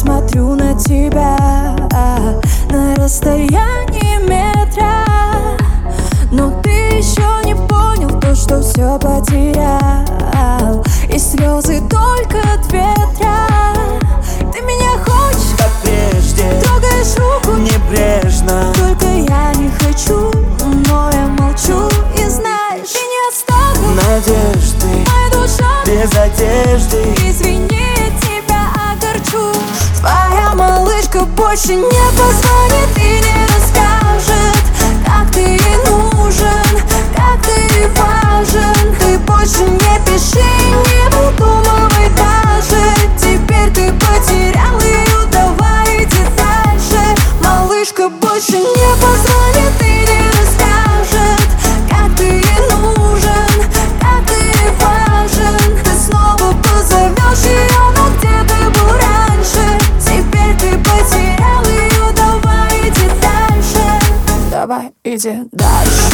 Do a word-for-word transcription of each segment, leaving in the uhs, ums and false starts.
смотрю на тебя на расстоянии метра, но ты еще не понял то, что все потерял, и слезы только от ветра. Ты меня хочешь, как прежде, трогаешь руку небрежно. Только я не хочу, но я молчу. И знаешь, ты не оставил надежды, моя душа без одежды. Извини, я тебя огорчу. Твоя малышка больше не позвонит и не расскажет, как ты ей нужен, как ты ей важен. Ты больше не пиши, не выдумывай даже. Теперь ты потерял ее, давай иди дальше. Малышка больше не позвонит и не расскажет, как ты ей нужен, как ты ей важен. Ты снова позовешь ее, но где ты был раньше? Теперь ты потерял ее, давай иди дальше. Давай иди дальше.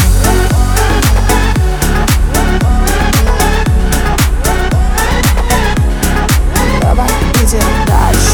Давай иди дальше.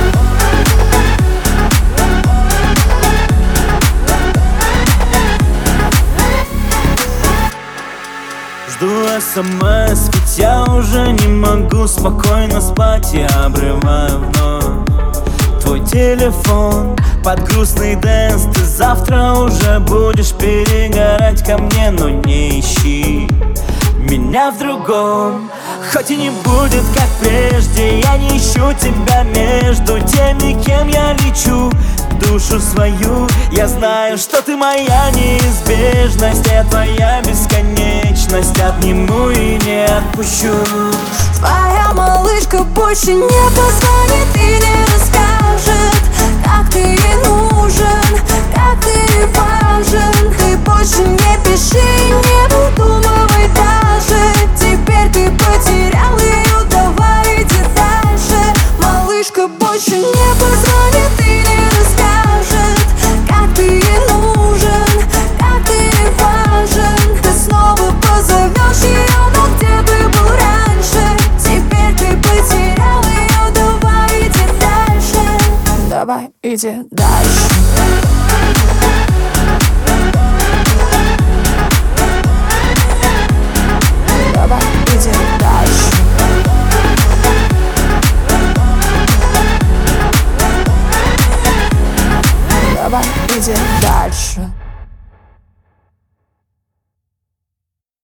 Жду смс, ведь я уже не могу спокойно спать. Я обрываю вновь твой телефон под грустный дэнс. Ты завтра уже будешь перегорать ко мне, но не ищи меня в другом. Хоть и не будет как прежде, я не ищу тебя между теми, кем я лечу душу свою. Я знаю, что ты моя неизбежность, я твоя бесконечность. Обниму и не отпущу. Твоя малышка больше не позвонит и не расскажет, как ты ей нужен, как ты ей важен. Ты больше не пиши, не выдумывай даже. Теперь ты потерял ее, давай иди дальше. Малышка больше не позвонит и не расскажет, как ты ей нужен, как ты ей важен. Ты снова позовешь ее, но где ты был раньше? Теперь ты потерял ее, давай иди дальше. Давай иди дальше. Давай иди дальше. Давай иди дальше.